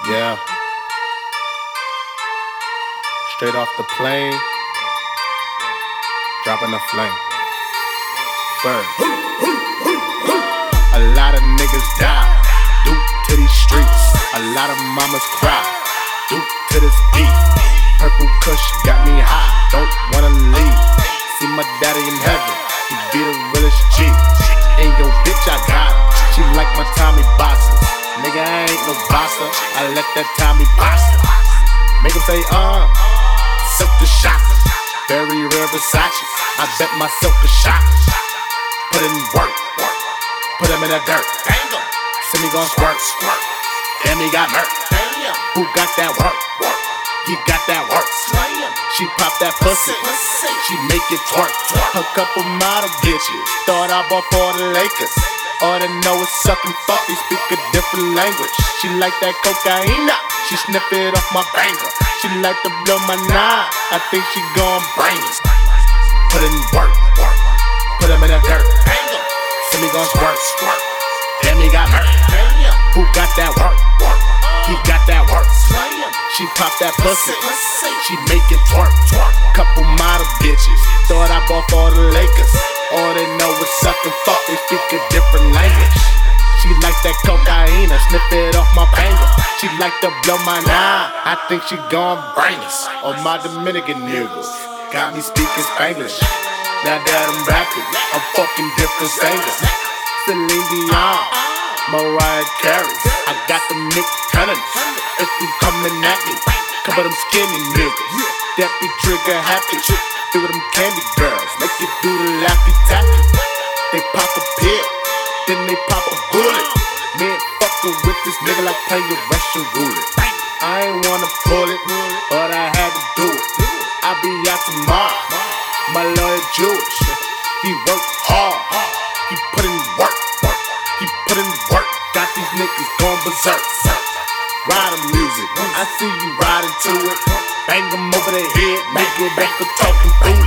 Yeah, straight off the plane, dropping a flame. First, a lot of niggas die due to these streets. A lot of mamas cry due to this beat. Purple Kush got me high, don't wanna leave. See my daddy in heaven, he be the realest G. And yo bitch, I got her, she like my Tommy bosses. Nigga, I ain't no bosser, I let that Tommy boss her. Make him say, silk the shocker. Very rare Versace, I bet myself a shocker. Put in work, put him in the dirt. See me gon' squirt, damn he got murk. Who got that work? He got that work. She pop that pussy, she make it twerk. A couple model bitches thought I bought for the Lakers. All they know is sucking fuck, they speak a different language. She like that cocaine, she sniff it off my banger. She like to blow my nine, I think she gon' bring it. Put in work, put him in the dirt. See me gon' squirt, damn he got hurt. Who got that work? He got that work. She pop that pussy, she make it twerk. Couple model bitches thought I bought for the Lakers. All they know is sucking fuck, they speak a different language. She like that cocaine, I sniff it off my banger. She like to blow my nine, I think she gon' bring us. On my Dominican niggas, got me speaking Spanglish. Now that I'm rapping, I'm fucking different singers. Celine Dion, Mariah Carey, I got them Nick Cannons. If you coming at me, cover them skinny niggas. That be trigger happy, feel them candy girls, make you do the laffy taffy. They pop a pill, then they pop a bullet. Man, fuckin' with this nigga like playing Russian roulette. I ain't wanna pull it, but I had to do it. I be out tomorrow, my lawyer Jewish. He work hard, he put in work, he put in work. Got these niggas going berserk. Riding music, I see you riding to it. Bang them over the head, make it back for talking through